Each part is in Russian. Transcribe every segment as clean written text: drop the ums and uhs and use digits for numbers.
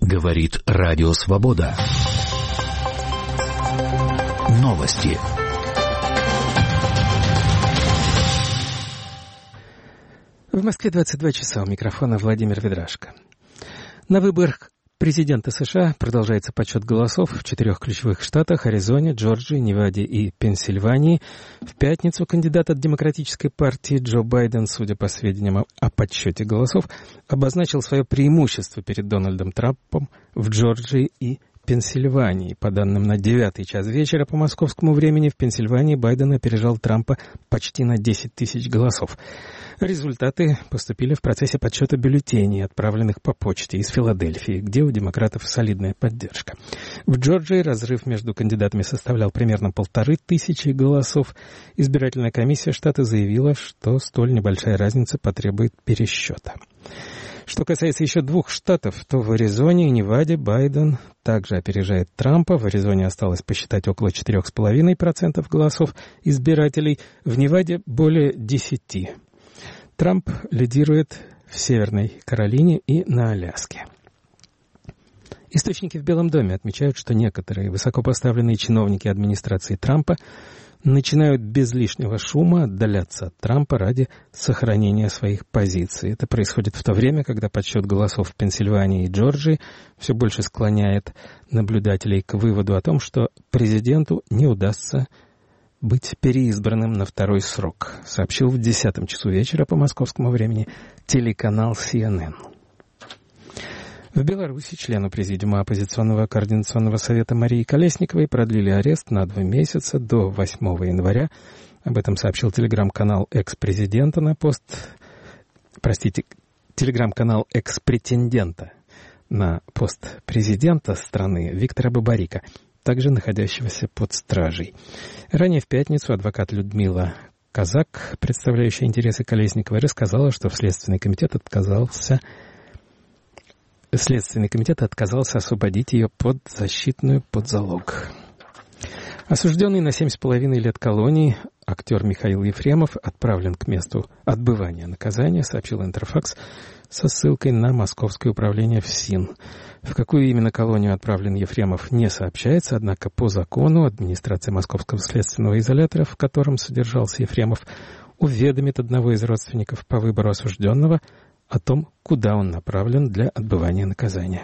Говорит Радио Свобода. Новости. В Москве 22 часа. У микрофона Владимир Ведрашко. На выборах президента США продолжается подсчет голосов в 4 ключевых штатах — Аризоне, Джорджии, Неваде и Пенсильвании. В пятницу кандидат от Демократической партии Джо Байден, судя по сведениям о подсчете голосов, обозначил свое преимущество перед Дональдом Трампом в Джорджии и Пенсильвании. По данным на 9 час вечера по московскому времени, в Пенсильвании Байден опережал Трампа почти на 10 тысяч голосов. Результаты поступили в процессе подсчета бюллетеней, отправленных по почте из Филадельфии, где у демократов солидная поддержка. В Джорджии разрыв между кандидатами составлял примерно 1500 голосов. Избирательная комиссия штата заявила, что столь небольшая разница потребует пересчета. Что касается еще 2 штатов, то в Аризоне и Неваде Байден также опережает Трампа. В Аризоне осталось посчитать около 4,5% голосов избирателей, в Неваде более 10%. Трамп лидирует в Северной Каролине и на Аляске. Источники в Белом доме отмечают, что некоторые высокопоставленные чиновники администрации Трампа начинают без лишнего шума отдаляться от Трампа ради сохранения своих позиций. Это происходит в то время, когда подсчет голосов в Пенсильвании и Джорджии все больше склоняет наблюдателей к выводу о том, что президенту не удастся быть переизбранным на 2-й срок, сообщил в 10 часу вечера по московскому времени телеканал CNN. В Беларуси члену Президиума оппозиционного координационного совета Марии Колесниковой продлили арест на 2 месяца до 8 января. Об этом сообщил телеграм-канал экс-президента телеграм-канал экс-претендента на пост президента страны Виктора Бабарика, также находящегося под стражей. Ранее в пятницу адвокат Людмила Казак, представляющая интересы Колесниковой, рассказала, что Следственный комитет отказался освободить ее под залог. Осужденный на 7,5 лет колонии актер Михаил Ефремов отправлен к месту отбывания наказания, сообщил Интерфакс со ссылкой на Московское управление ФСИН. В какую именно колонию отправлен Ефремов, не сообщается, однако по закону администрация Московского следственного изолятора, в котором содержался Ефремов, уведомит одного из родственников по выбору осужденного о том, куда он направлен для отбывания наказания.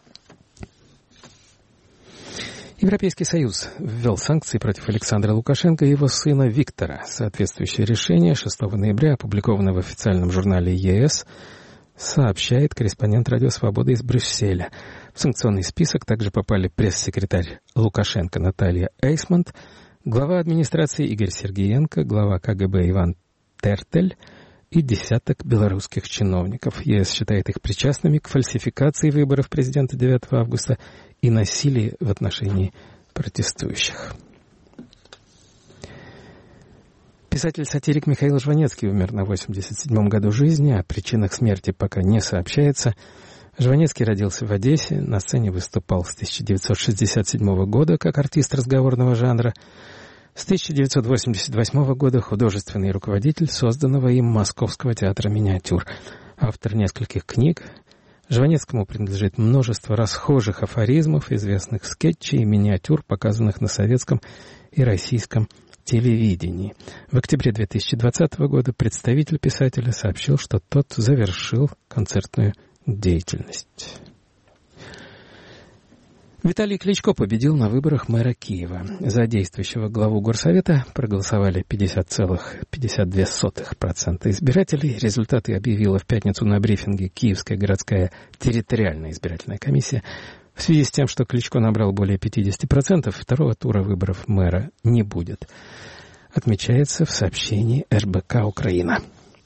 Европейский Союз ввел санкции против Александра Лукашенко и его сына Виктора. Соответствующее решение 6 ноября опубликовано в официальном журнале ЕС, сообщает корреспондент Радио Свобода из Брюсселя. В санкционный список также попали пресс-секретарь Лукашенко Наталья Эйсмонт, глава администрации Игорь Сергеенко, глава КГБ Иван Тертель и десяток белорусских чиновников. ЕС считает их причастными к фальсификации выборов президента 9 августа и насилию в отношении протестующих. Писатель-сатирик Михаил Жванецкий умер на 87-м году жизни. О причинах смерти пока не сообщается. Жванецкий родился в Одессе, на сцене выступал с 1967 года как артист разговорного жанра. С 1988 года художественный руководитель созданного им Московского театра миниатюр. Автор нескольких книг. Жванецкому принадлежит множество расхожих афоризмов, известных скетчей и миниатюр, показанных на советском и российском телевидении. В октябре 2020 года представитель писателя сообщил, что тот завершил концертную деятельность. Виталий Кличко победил на выборах мэра Киева. За действующего главу горсовета проголосовали 50,52% избирателей. Результаты объявила в пятницу на брифинге Киевская городская территориальная избирательная комиссия. В связи с тем, что Кличко набрал более 50%, второго тура выборов мэра не будет, отмечается в сообщении РБК «Украина».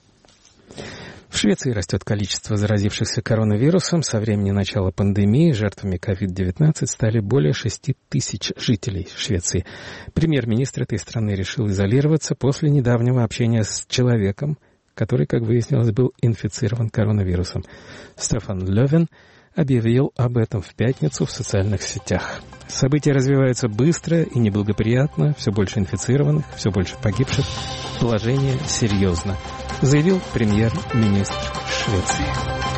В Швеции растет количество заразившихся коронавирусом. Со времени начала пандемии жертвами COVID-19 стали более 6 тысяч жителей Швеции. Премьер-министр этой страны решил изолироваться после недавнего общения с человеком, который, как выяснилось, был инфицирован коронавирусом. Стефан Лёвен объявил об этом в пятницу в социальных сетях. События развиваются быстро и неблагоприятно, все больше инфицированных, все больше погибших. Положение серьезно, заявил премьер-министр Швеции.